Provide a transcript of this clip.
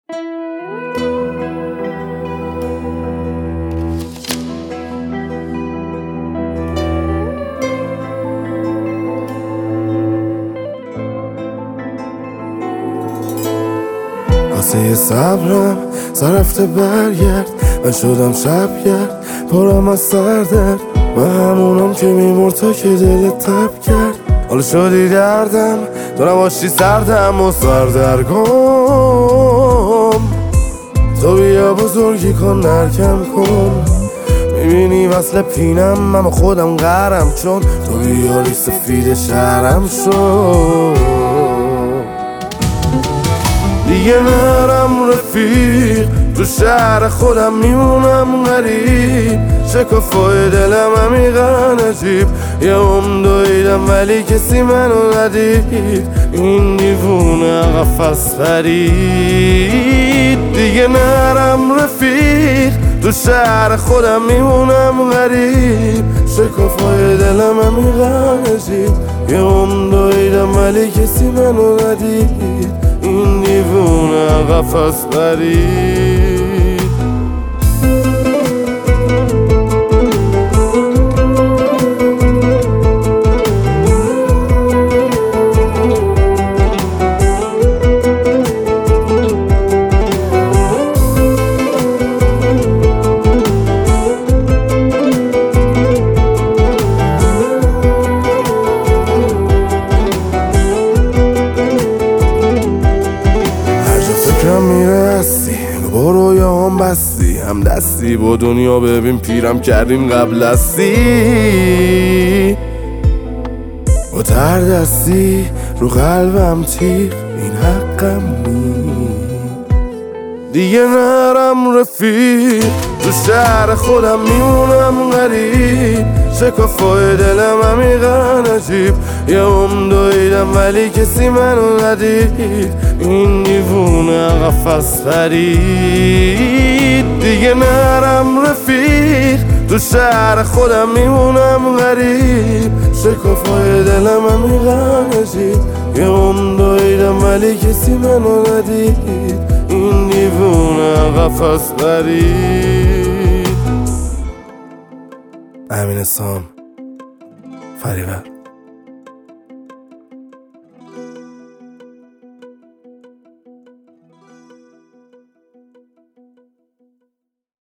واسه یه صبرم سرفته برگرد، من شدم شبگرد پرم از سردرد و همونم که میمرد تا که دلت تب کرد. حالا شدی دردم تو نباشی سردم و سردرگم. تو بیا بزرگی کن نرکم کن، میبینی وصل پینم اما خودم غرم، چون تو بیاری سفید شهرم شد. دیگه نرم رفیق تو شهر خودم میمونم غریب، شکافای دلم عمیقا عجیب، یه دویدم ولی کسی منو ندید، این دیوونه قفس پرید. دیگه نرم رفیق تو شهر خودم میمونم غریب، شکافای دلم عمیقا عجیب، یه دویدم ولی کسی منو ندید، این دیوونه قفس پرید. فکرم میرسی برو یا هم بستی، هم دستی با دنیا ببین پیرم کردیم قبل هستی، با تر دستی رو قلبم تیر این حقم نی. دیگه نرم رفیق تو شهر خودم میمونم غریب، شکافای دلم عمیقا عجیب، یه دویدم ولی کسی منو ندید، این دیوونه قفس پرید. دیگه نرم رفیق تو شهر خودم میمونم غریب، شکافای دلم عمیقا عجیب، یه دویدم ولی کسی منو ندید، این دیوونه قفس پرید. امین سام فریور.